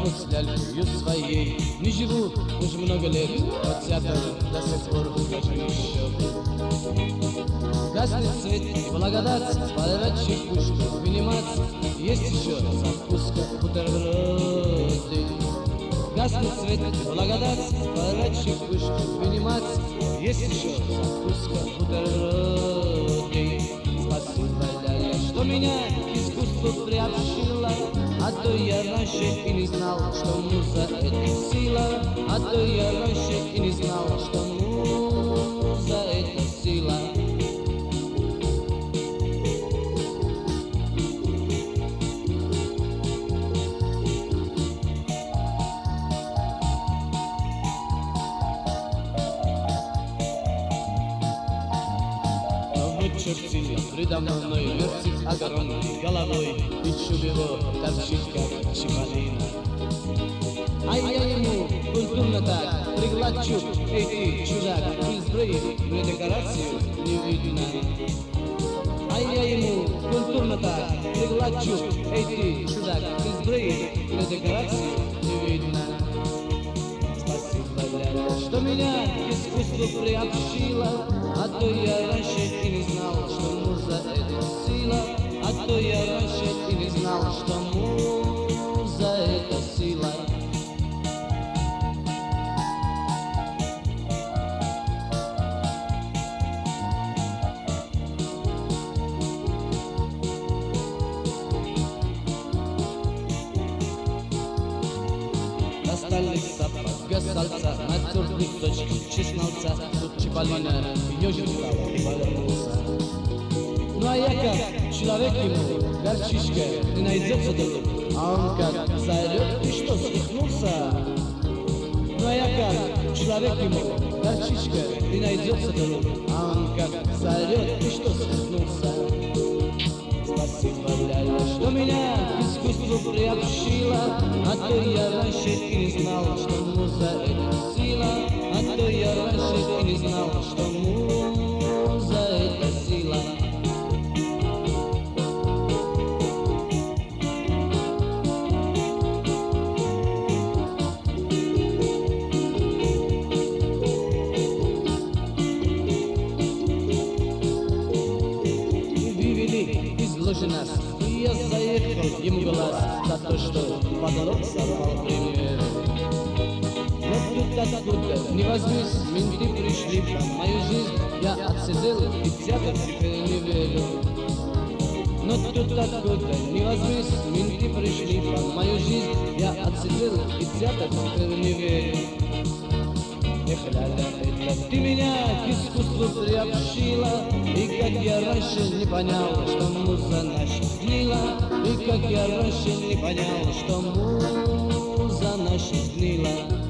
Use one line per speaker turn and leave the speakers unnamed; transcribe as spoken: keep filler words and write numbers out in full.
с лялькою своей. Не живу уж много лет, но театр до сих пор хочу еще. Гаснет свет и благодать, поворачивай пушку, вынимать. Есть еще закуска, бутерброды. Гаснет свет и благодать, поворачивай пушку, вынимать. Есть еще закуска, бутерброды. Спасибо, ляля, что меня к искусству приобщила. А то я раньше и не знал, что муза — это сила. А то я раньше и не знал, что муза — это сила. Чертила предо мной, вертит огромной головой, и чуб его торчит, как чипалина. А я ему культурно так пригладчу: эй ты, чудак, Пильсбрей, мне декорацию не видно. А я ему культурно так пригладчу: эй ты, чудак, Пильсбрей, мне декорацию не видно. Спасибо, ляля, что меня к искусству приобщила. А то я раньше и не знал, что муза — это сила. А то я раньше и не знал, что муза — это сила. Достали сапога сальца, натертый точки чесноца. Тут Чиполлино ежик стал и повернулся. Ну а я как человек ему, горчичка, не найдется друг. А он как заорет: ты что, свихнулся? Ну а я как человек ему, горчичка, не найдется друг. А он как заорет: ты что, свихнулся? Спасибо, ляля, что меня к искусству приобщила. А то я раньше и не знал, что муза — это сила. А то я раньше и не знал, что муза — это сила. Изложи нас, и я заехал ему глаз за то, что подрок сорвал премьеру. Но тут откуда не возьмись, менты пришли в мою жизнь. Я отсидел и в театр теперь не верю. Но тут откуда не возьмись, менты пришли в мою жизнь. Я отсидел и в театр теперь не верю. Эх, ля-ля, это ты меня к искусству приобщила. И как я раньше не понял, что муза наша гнила. И как я раньше не понял, что муза наша гнила.